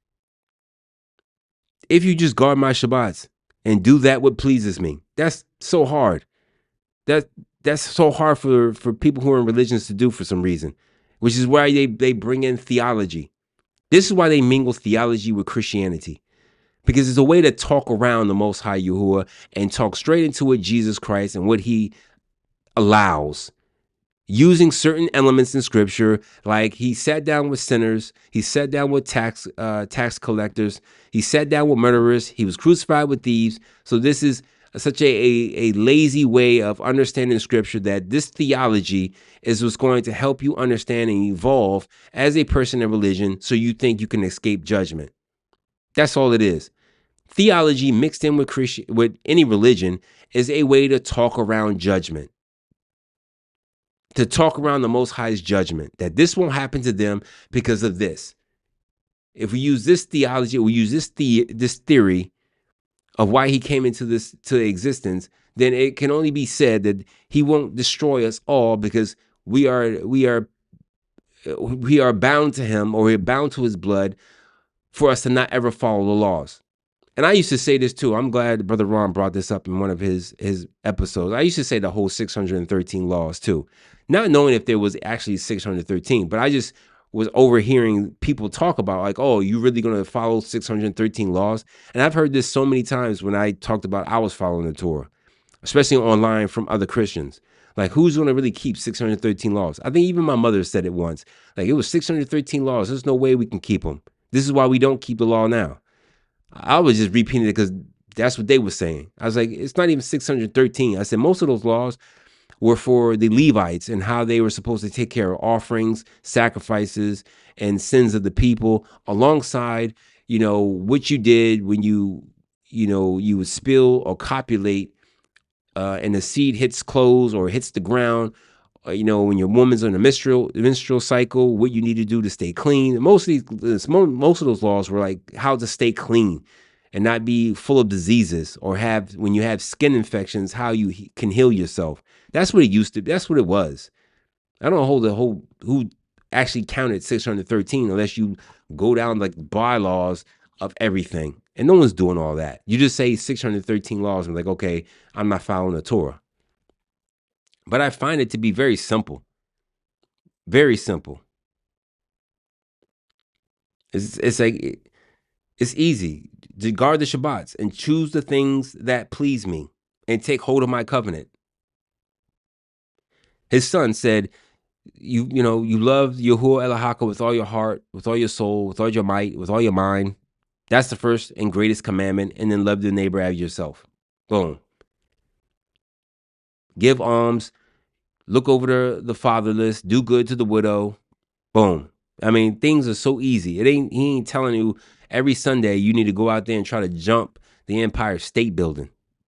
If you just guard my Shabbats and do that what pleases me. That's so hard. That that's so hard for, for people who are in religions to do for some reason, which is why they, they bring in theology. This is why they mingle theology with Christianity, because it's a way to talk around the Most High Yahuwah and talk straight into what Jesus Christ and what he allows, using certain elements in scripture, like he sat down with sinners, he sat down with tax uh, tax collectors, he sat down with murderers, he was crucified with thieves. So this is such a, a, a lazy way of understanding scripture that this theology is what's going to help you understand and evolve as a person in religion, so you think you can escape judgment. That's all it is. Theology mixed in with Christian, with any religion, is a way to talk around judgment. To talk around the Most High's judgment, that this won't happen to them because of this. If we use this theology, we use this the this theory of why he came into this to existence, then it can only be said that he won't destroy us all, because we are we are we are bound to him, or we're bound to his blood, for us to not ever follow the laws. And I used to say this too. I'm glad Brother Ron brought this up in one of his his episodes. I used to say the whole six hundred thirteen laws too, not knowing if there was actually six hundred thirteen, but I just was overhearing people talk about, like, oh, you really going to follow six hundred thirteen laws? And I've heard this so many times when I talked about I was following the Torah, especially online from other Christians. Like, who's going to really keep six hundred thirteen laws? I think even my mother said it once. Like, it was six hundred thirteen laws. There's no way we can keep them. This is why we don't keep the law now. I was just repeating it because that's what they were saying. I was like, it's not even six hundred thirteen. I said, most of those laws were for the Levites and how they were supposed to take care of offerings, sacrifices, and sins of the people, alongside, you know, what you did when you, you know, you would spill or copulate uh, and the seed hits clothes or hits the ground. Uh, you know, when your woman's on a menstrual menstrual cycle, what you need to do to stay clean. Most of these, most of those laws were like how to stay clean and not be full of diseases, or have, when you have skin infections, how you he- can heal yourself. That's what it used to be. That's what it was. I don't hold the whole who actually counted six hundred thirteen unless you go down like bylaws of everything. And no one's doing all that. You just say six hundred thirteen laws and like, okay, I'm not following the Torah. But I find it to be very simple. Very simple. It's it's like it's easy to guard the Shabbats and choose the things that please me and take hold of my covenant. His son said, "You you know you love Yahuwah Elahaka with all your heart, with all your soul, with all your might, with all your mind. That's the first and greatest commandment. And then love the neighbor as yourself." Boom. Give alms. Look over the, the fatherless, do good to the widow. Boom. I mean, things are so easy. It ain't he ain't telling you every Sunday you need to go out there and try to jump the Empire State Building.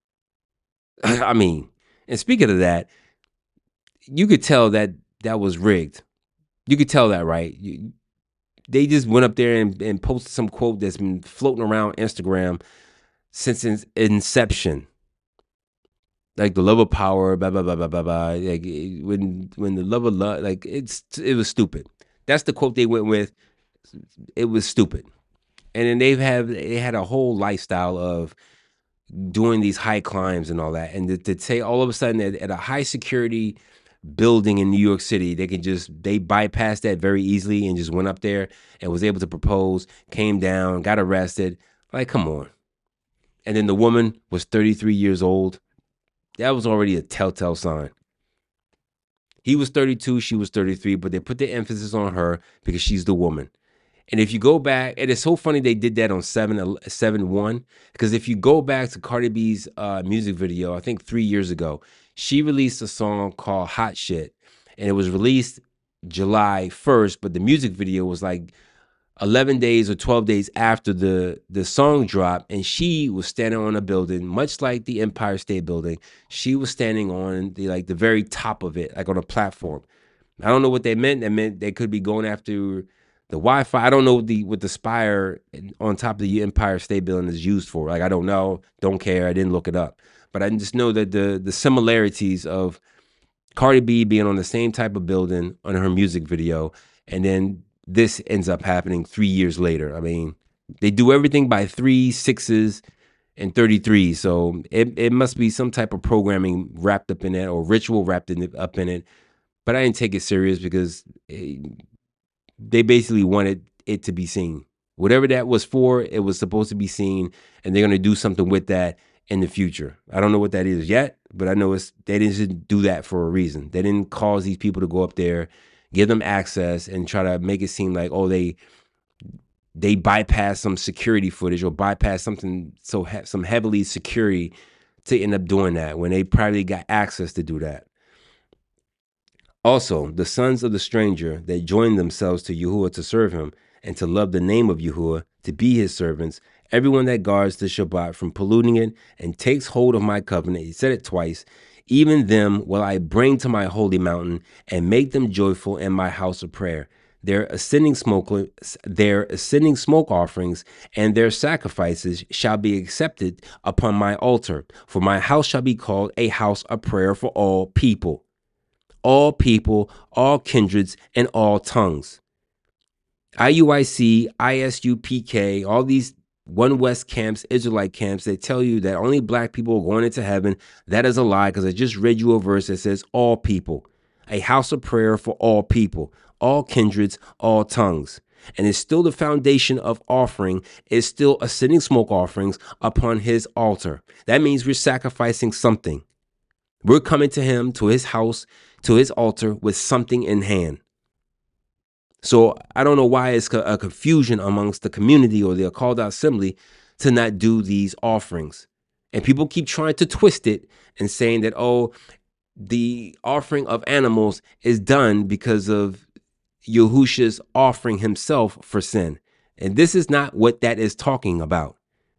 I mean, and speaking of that, you could tell that that was rigged. You could tell that, right? You, they just went up there and, and posted some quote that's been floating around Instagram since its inception. Like the love of power, blah blah blah blah blah blah. Like when when the love of love, like it's it was stupid. That's the quote they went with. It was stupid. And then they've have they had a whole lifestyle of doing these high climbs and all that. And to, to say all of a sudden at, at a high security building in New York City, they can just they bypassed that very easily and just went up there and was able to propose, came down, got arrested. Like, come on. And then the woman was thirty-three years old. That was already a telltale sign. He was thirty-two, she was thirty-three, but they put the emphasis on her because she's the woman. And if you go back, and it's so funny they did that on seven one, because if you go back to Cardi B's uh, music video, I think three years ago, she released a song called Hot Shit, and it was released July first, but the music video was like eleven days or twelve days after the, the song dropped, and she was standing on a building, much like the Empire State Building. She was standing on the like the very top of it, like on a platform. I don't know what they meant. That meant they could be going after the Wi-Fi. I don't know what the what the spire on top of the Empire State Building is used for. Like, I don't know, don't care. I didn't look it up, but I just know that the the similarities of Cardi B being on the same type of building on her music video, and then this ends up happening three years later. I mean, they do everything by three, sixes, and thirty-three. So it, it must be some type of programming wrapped up in it, or ritual wrapped in it, up in it. But I didn't take it serious because it, they basically wanted it to be seen. Whatever that was for, it was supposed to be seen, and they're going to do something with that in the future. I don't know what that is yet, but I know it's they didn't do that for a reason. They didn't cause these people to go up there, give them access, and try to make it seem like, oh, they they bypass some security footage or bypass something so he- some heavily security to end up doing that when they probably got access to do that. Also, the sons of the stranger that join themselves to Yahuwah to serve him and to love the name of Yahuwah, to be his servants, everyone that guards the Shabbat from polluting it and takes hold of my covenant, he said it twice, even them will I bring to my holy mountain and make them joyful in my house of prayer. Their ascending smoke, their ascending smoke offerings and their sacrifices shall be accepted upon my altar, for my house shall be called a house of prayer for all people. All people, all kindreds, and all tongues. I U I C, I S U P K, all these One West camps, Israelite camps, they tell you that only black people are going into heaven. That is a lie, because I just read you a verse that says all people. A house of prayer for all people, all kindreds, all tongues. And it's still the foundation of offering, is still ascending smoke offerings upon his altar. That means we're sacrificing something. We're coming to him, to his house, to his altar with something in hand. So I don't know why it's a confusion amongst the community or the called out assembly to not do these offerings. And people keep trying to twist it and saying that, oh, the offering of animals is done because of Yahusha's offering himself for sin. And this is not what that is talking about.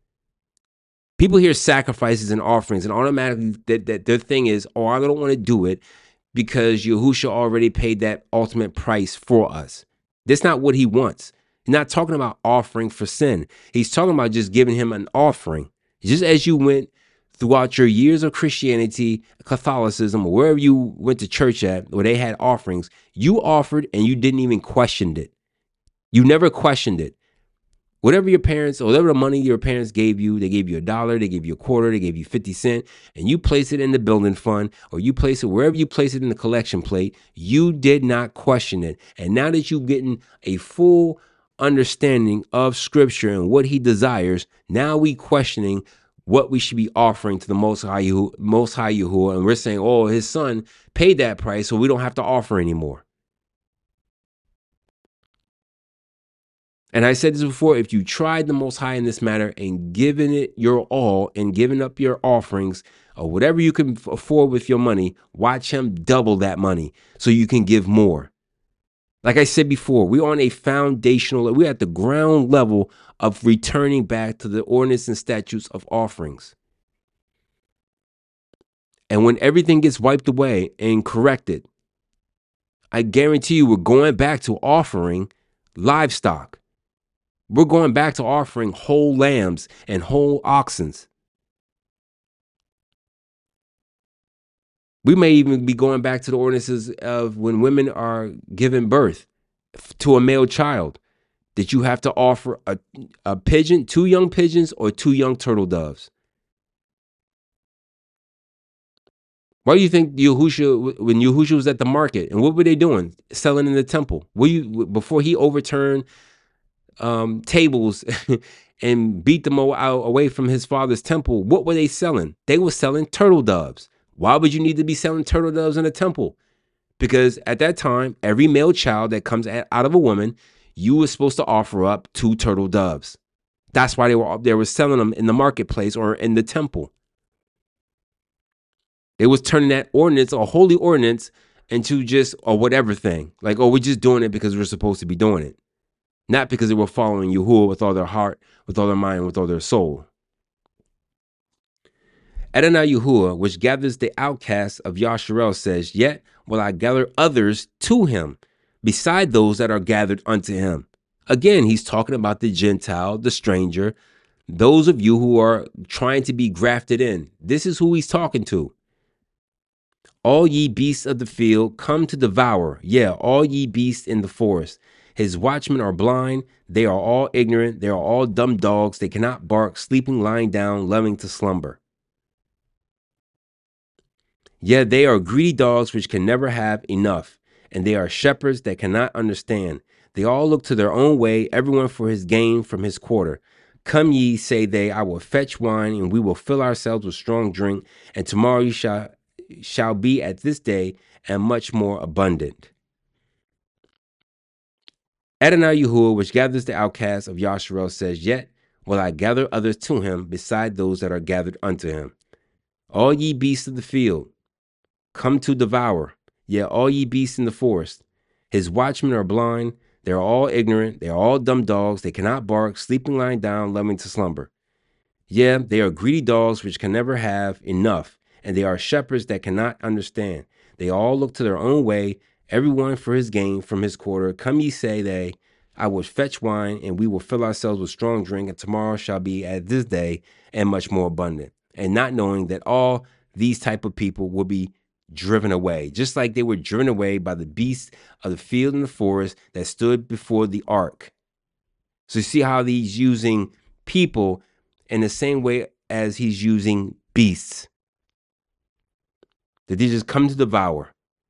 People hear sacrifices and offerings and automatically that, that their thing is, oh, I don't want to do it because Yahusha already paid that ultimate price for us. That's not what he wants. He's not talking about offering for sin. He's talking about just giving him an offering. Just as you went throughout your years of Christianity, Catholicism, or wherever you went to church at, where they had offerings, you offered and you didn't even question it. You never questioned it. Whatever your parents, or whatever the money your parents gave you, they gave you a dollar, they gave you a quarter, they gave you fifty cents, and you place it in the building fund, or you place it wherever you place it in the collection plate, you did not question it. And now that you're getting a full understanding of scripture and what he desires, now we questioning what we should be offering to the Most High Yahuwah, Most High Yahuwah, and we're saying, oh, his son paid that price, so we don't have to offer anymore. And I said this before, if you tried the Most High in this matter and given it your all and given up your offerings or whatever you can afford with your money, watch him double that money so you can give more. Like I said before, we're on a foundational, we're at the ground level of returning back to the ordinance and statutes of offerings. And when everything gets wiped away and corrected, I guarantee you we're going back to offering livestock. We're going back to offering whole lambs and whole oxens. We may even be going back to the ordinances of when women are giving birth to a male child, that you have to offer a, a pigeon, two young pigeons or two young turtle doves. Why do you think Yahusha, when Yahusha was at the market, and what were they doing? Selling in the temple. Were you, before he overturned Um, tables and beat them all out away from his father's temple, what were they selling? They were selling turtle doves. Why would you need to be selling turtle doves in a temple? Because at that time, every male child that comes out of a woman, you were supposed to offer up two turtle doves. That's why they were they were selling them in the marketplace or in the temple. They was turning that ordinance, a holy ordinance, into just a whatever thing. Like, oh, we're just doing it because we're supposed to be doing it. Not because they were following Yahuwah with all their heart, with all their mind, with all their soul. Adonai Yahuwah, which gathers the outcasts of Yasharel, says, yet will I gather others to him, beside those that are gathered unto him. Again, he's talking about the Gentile, the stranger, those of you who are trying to be grafted in. This is who he's talking to. All ye beasts of the field come to devour. Yeah, all ye beasts in the forest. His watchmen are blind. They are all ignorant. They are all dumb dogs. They cannot bark, sleeping, lying down, loving to slumber. Yeah, they are greedy dogs which can never have enough. And they are shepherds that cannot understand. They all look to their own way, everyone for his gain from his quarter. Come ye, say they, I will fetch wine, and we will fill ourselves with strong drink, and tomorrow you shall, shall be at this day, and much more abundant. Adonai Yahuwah, which gathers the outcasts of Yasharel, says, Yet will I gather others to him beside those that are gathered unto him. All ye beasts of the field, come to devour, yea, all ye beasts in the forest. His watchmen are blind, they are all ignorant, they are all dumb dogs, they cannot bark, sleeping lying down, loving to slumber. Yeah, they are greedy dogs which can never have enough, and they are shepherds that cannot understand. They all look to their own way, everyone for his gain from his quarter. Come ye, say they, I will fetch wine, and we will fill ourselves with strong drink, and tomorrow shall be as this day, and much more abundant. And not knowing that all these type of people will be driven away, just like they were driven away by the beasts of the field and the forest that stood before the ark. So you see how he's using people in the same way as he's using beasts, that they just come to devour.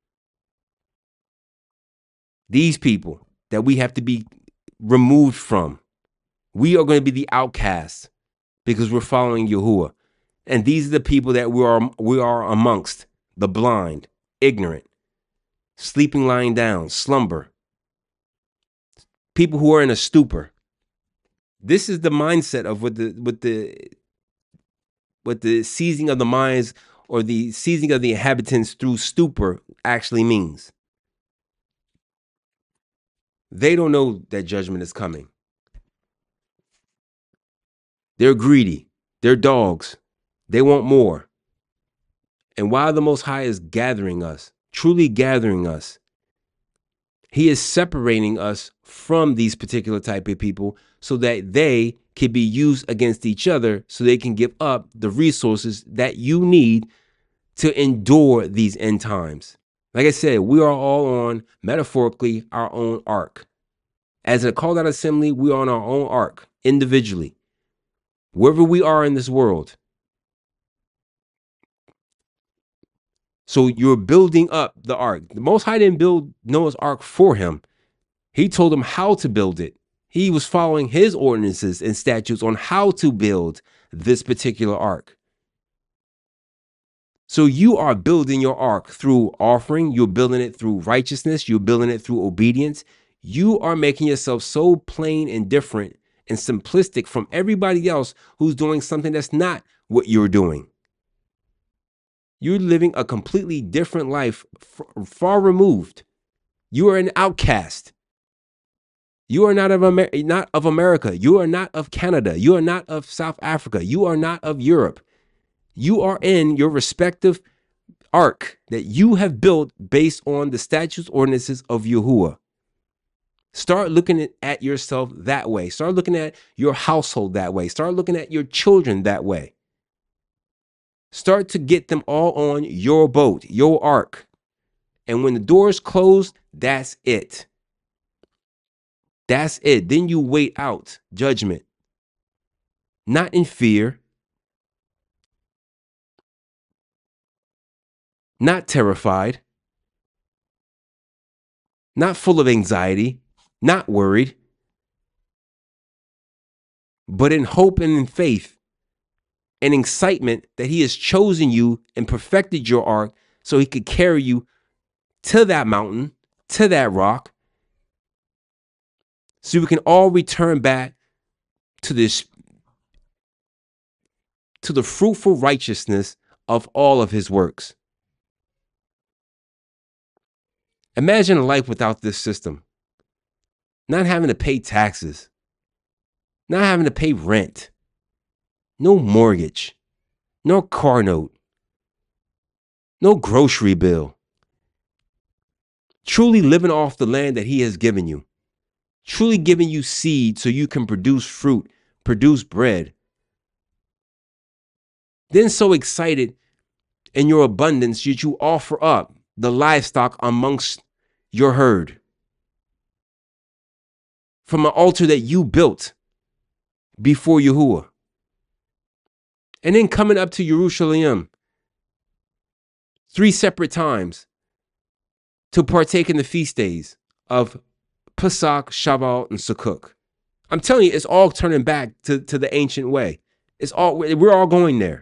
These people that we have to be removed from. We are going to be the outcasts because we're following Yahuwah. And these are the people that we are, we are amongst: the blind, ignorant, sleeping, lying down, slumber, people who are in a stupor. This is the mindset of what the what the what the seizing of the minds or the seizing of the inhabitants through stupor actually means. They don't know that judgment is coming. They're greedy. They're dogs. They want more. And while the Most High is gathering us, truly gathering us, he is separating us from these particular type of people so that they can be used against each other, so they can give up the resources that you need to endure these end times. Like I said, we are all on, metaphorically, our own ark. As a called out assembly, we are on our own ark, individually. Wherever we are in this world. So you're building up the ark. The Most High didn't build Noah's ark for him. He told him how to build it. He was following his ordinances and statutes on how to build this particular ark. So you are building your ark through offering. You're building it through righteousness. You're building it through obedience. You are making yourself so plain and different and simplistic from everybody else who's doing something that's not what you're doing. You're living a completely different life, far removed. You are an outcast. You are not of Amer- not of America. You are not of Canada. You are not of South Africa. You are not of Europe. You are in your respective ark that you have built based on the statutes, ordinances of Yahuwah. Start looking at yourself that way. Start looking at your household that way. Start looking at your children that way. Start to get them all on your boat, your ark. And when the doors close, that's it. That's it. Then you wait out judgment. Not in fear. Not terrified. Not full of anxiety. Not worried. But in hope and in faith and excitement that he has chosen you and perfected your ark so he could carry you to that mountain, to that rock, so we can all return back to this, to the fruitful righteousness of all of his works. Imagine a life without this system. Not having to pay taxes. Not having to pay rent. No mortgage. No car note. No grocery bill. Truly living off the land that he has given you. Truly giving you seed so you can produce fruit, produce bread. Then so excited in your abundance that you offer up the livestock amongst your herd from an altar that you built before Yahuwah. And then coming up to Jerusalem three separate times to partake in the feast days of Pesach, Shavuot, and Sukkot. I'm telling you, it's all turning back to, to the ancient way. It's all we're all going there.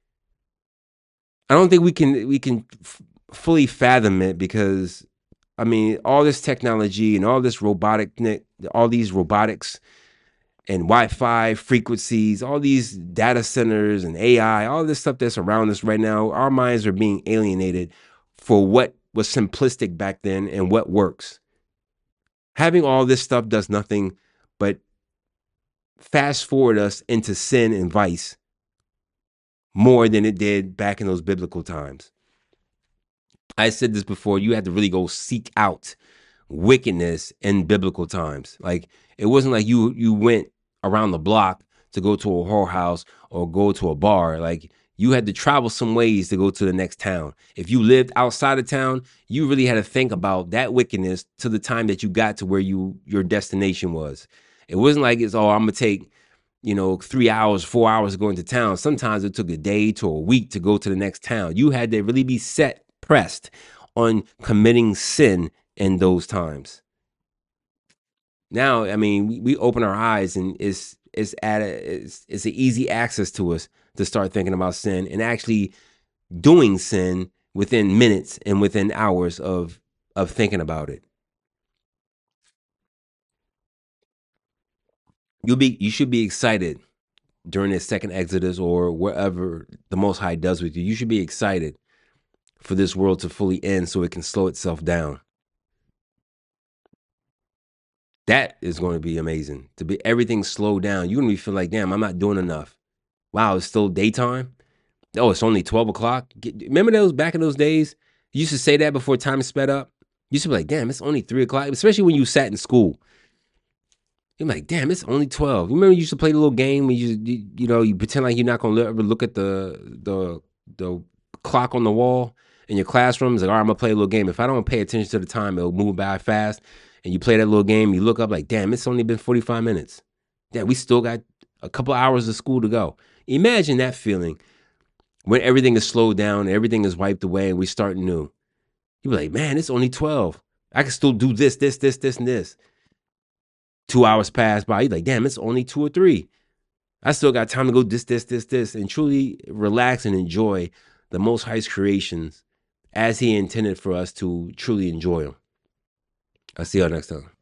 I don't think we can we can f- fully fathom it because I mean all this technology and all this robotic all these robotics and Wi-Fi frequencies, all these data centers and A I, all this stuff that's around us right now, our minds are being alienated for what was simplistic back then and what works. Having all this stuff does nothing but fast forward us into sin and vice more than it did back in those biblical times. I said this before, you had to really go seek out wickedness in biblical times. Like it wasn't like you you went around the block to go to a whorehouse or go to a bar. Like you had to travel some ways to go to the next town. If you lived outside of town, you really had to think about that wickedness to the time that you got to where you your destination was. It wasn't like it's, oh, I'm gonna take, you know, three hours, four hours going to town. Sometimes it took a day to a week to go to the next town. You had to really be set, pressed on committing sin in those times. Now, I mean, we, we open our eyes and it's it's at a, it's it's an easy access to us to start thinking about sin and actually doing sin within minutes and within hours of of thinking about it. You'll be you should be excited during this second Exodus or wherever the Most High does with you. You should be excited for this world to fully end so it can slow itself down. That is going to be amazing. To be everything slowed down. You're gonna be feel like, damn, I'm not doing enough. Wow, it's still daytime. Oh, it's only twelve o'clock. Remember those back in those days? You used to say that before time sped up. You used to be like, damn, it's only three o'clock. Especially when you sat in school. You're like, damn, it's only twelve. You remember you used to play the little game where you, you, you know, you pretend like you're not gonna ever look at the the the clock on the wall in your classroom. It's like, all right, I'm gonna play a little game. If I don't pay attention to the time, it'll move by fast. And you play that little game, you look up like, damn, it's only been forty-five minutes. Damn, we still got a couple hours of school to go. Imagine that feeling when everything is slowed down, everything is wiped away, and we start new. You'd be like, man, it's only twelve. I can still do this, this, this, this, and this. Two hours pass by. You're like, damn, it's only two or three. I still got time to go this, this, this, this, and truly relax and enjoy the Most High's creations as He intended for us to truly enjoy them. I'll see y'all next time.